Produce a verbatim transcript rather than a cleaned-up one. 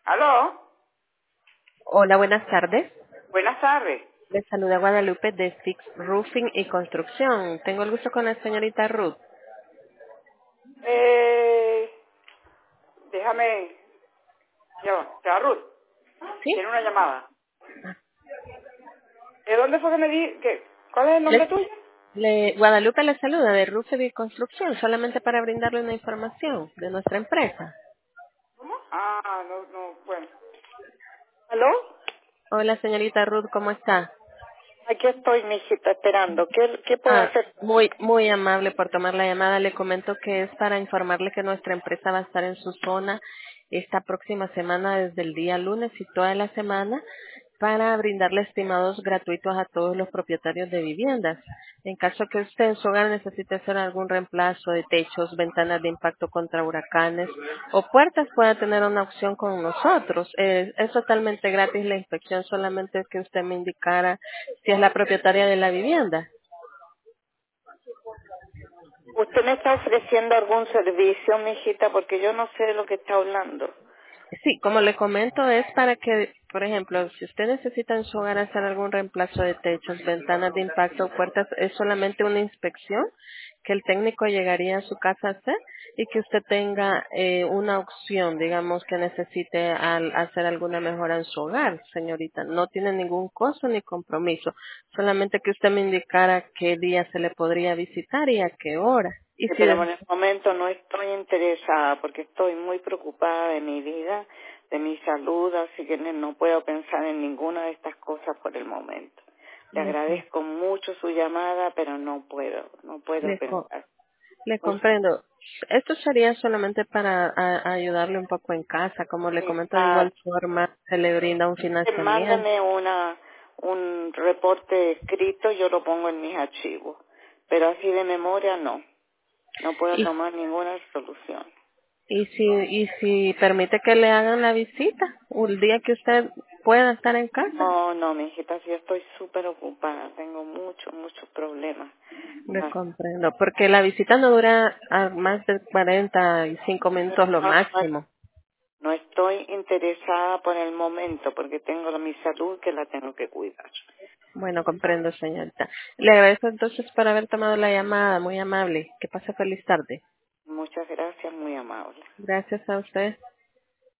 ¿Aló? Hola, buenas tardes. Buenas tardes. Les saluda Guadalupe de Fix Roofing y Construcción. Tengo el gusto con la señorita Ruth. Eh, déjame... Ya va, ya va, Ruth. ¿Sí? Tiene una llamada. ¿De dónde fue que me di... que ¿Cuál es el nombre Les- tuyo? le- Guadalupe le saluda de Roofing y Construcción, solamente para brindarle una información de nuestra empresa. Ah, no, no, bueno. ¿Aló? Hola, señorita Ruth, ¿cómo está? Aquí estoy, mijita, esperando. ¿Qué, qué puedo Ah, hacer? muy, muy amable por tomar la llamada. Le comento que es para informarle que nuestra empresa va a estar en su zona esta próxima semana desde el día lunes y toda la semana para brindarle estimados gratuitos a todos los propietarios de viviendas. En caso que usted en su hogar necesite hacer algún reemplazo de techos, ventanas de impacto contra huracanes o puertas, pueda tener una opción con nosotros. Eh, es totalmente gratis la inspección, solamente que usted me indicara si es la propietaria de la vivienda. ¿Usted me está ofreciendo algún servicio, mijita? Porque yo no sé de lo que está hablando. Sí, como le comento, es para que, por ejemplo, si usted necesita en su hogar hacer algún reemplazo de techos, ventanas de impacto o puertas, es solamente una inspección que el técnico llegaría a su casa a hacer y que usted tenga eh, una opción, digamos, que necesite al hacer alguna mejora en su hogar, señorita. No tiene ningún costo ni compromiso, solamente que usted me indicara qué día se le podría visitar y a qué hora. Y Sí, si pero des- en el momento no estoy interesada porque estoy muy preocupada de mi vida, de mi salud, así que no no puedo pensar en ninguna de estas cosas por el momento. Le le, co- agradezco mucho su llamada, pero no puedo, no puedo le co- pensar. Le Muchas comprendo. Esto sería solamente para a- ayudarle un poco en casa. Como le comento, de gracias. igual forma se le brinda un financiamiento. Mándame una, un reporte escrito, yo lo pongo en mis archivos, pero así de memoria no, no puedo Y, tomar ninguna solución. y, si, y si permite que le hagan la visita, el día que usted pueda estar en casa. No, no, mi hijita, sí estoy súper ocupada, tengo muchos, muchos problemas. Le Ah, comprendo. Porque la visita no dura a más de cuarenta y cinco minutos lo no, no, máximo. no estoy interesada por el momento porque tengo mi salud que la tengo que cuidar. Bueno, comprendo, señorita. Le agradezco entonces por haber tomado la llamada. Muy amable. Que pase feliz tarde. Muchas gracias, muy amable. Gracias a usted.